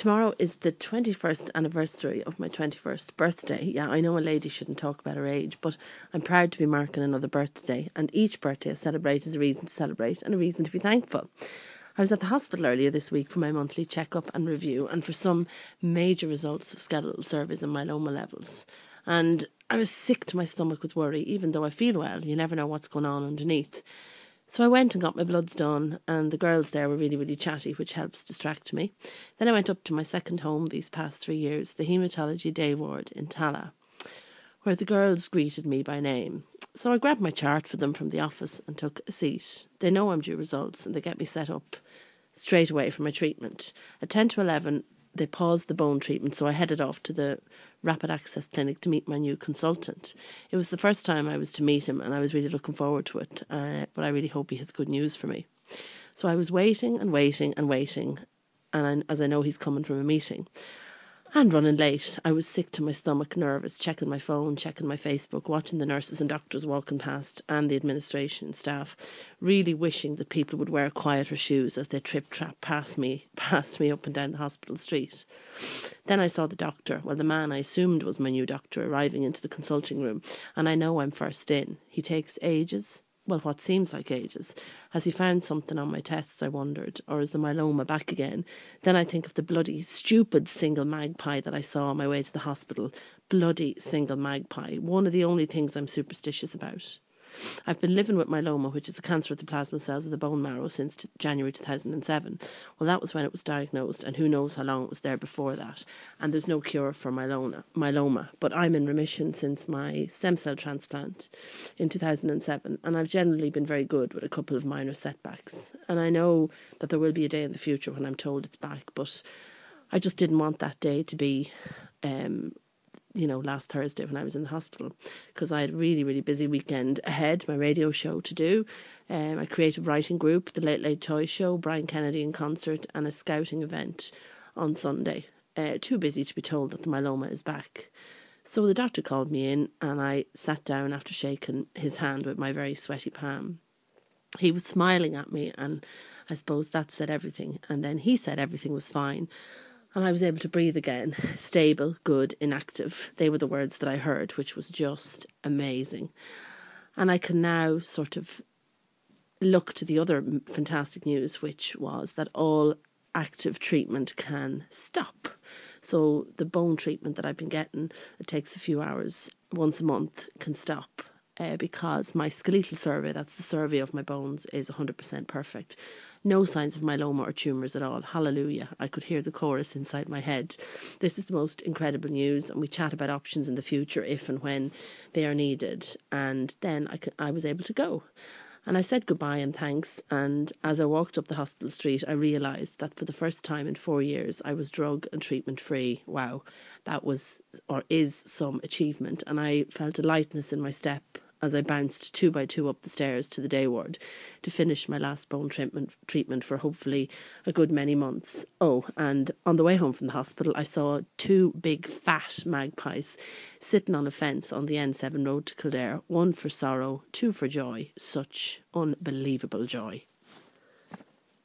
Tomorrow is the 21st anniversary of my 21st birthday. Yeah, I know a lady shouldn't talk about her age, but I'm proud to be marking another birthday, and each birthday I celebrate is a reason to celebrate and a reason to be thankful. I was at the hospital earlier this week for my monthly checkup and review, and for some major results of skeletal surveys and myeloma levels. And I was sick to my stomach with worry, even though I feel well. You never know what's going on underneath. So I went and got my bloods done, and the girls there were really, really chatty, which helps distract me. Then I went up to my second home these past 3 years, the Haematology Day Ward in Tala, where the girls greeted me by name. So I grabbed my chart for them from the office and took a seat. They know I'm due results, and they get me set up straight away for my treatment. At 10 to 11, they paused the bone treatment, so I headed off to the Rapid Access Clinic to meet my new consultant. It was the first time I was to meet him, and I was really looking forward to it, but I really hope he has good news for me. So I was waiting and waiting and waiting, and as I know he's coming from a meeting. And running late. I was sick to my stomach, nervous, checking my phone, checking my Facebook, watching the nurses and doctors walking past, and the administration staff, really wishing that people would wear quieter shoes as they trip-trap past me up and down the hospital street. Then I saw the doctor, the man I assumed was my new doctor, arriving into the consulting room, and I know I'm first in. He takes ages. What seems like ages. Has he found something on my tests, I wondered, or is the myeloma back again? Then I think of the bloody, stupid single magpie that I saw on my way to the hospital. Bloody single magpie. One of the only things I'm superstitious about. I've been living with myeloma, which is a cancer of the plasma cells of the bone marrow, since January 2007. Well, that was when it was diagnosed, and who knows how long it was there before that. And there's no cure for myeloma. But I'm in remission since my stem cell transplant in 2007, and I've generally been very good with a couple of minor setbacks. And I know that there will be a day in the future when I'm told it's back, but I just didn't want that day to be last Thursday when I was in the hospital, because I had a really, really busy weekend ahead, my radio show to do, a creative writing group, the Late Late Toy Show, Brian Kennedy in concert, and a scouting event on Sunday. Too busy to be told that the myeloma is back. So the doctor called me in, and I sat down after shaking his hand with my very sweaty palm. He was smiling at me, and I suppose that said everything. And then he said everything was fine. And I was able to breathe again. Stable, good, inactive. They were the words that I heard, which was just amazing. And I can now sort of look to the other fantastic news, which was that all active treatment can stop. So the bone treatment that I've been getting, it takes a few hours once a month, can stop. Because my skeletal survey, that's the survey of my bones, is 100% perfect. No signs of myeloma or tumours at all. Hallelujah. I could hear the chorus inside my head. This is the most incredible news, and we chat about options in the future if and when they are needed. And then I was able to go. And I said goodbye and thanks, and as I walked up the hospital street, I realised that for the first time in 4 years, I was drug and treatment free. Wow, that was, or is, some achievement. And I felt a lightness in my step as I bounced 2 by 2 up the stairs to the day ward to finish my last bone treatment for hopefully a good many months. Oh, and on the way home from the hospital, I saw 2 big fat magpies sitting on a fence on the N7 road to Kildare, 1 for sorrow, 2 for joy. Such unbelievable joy.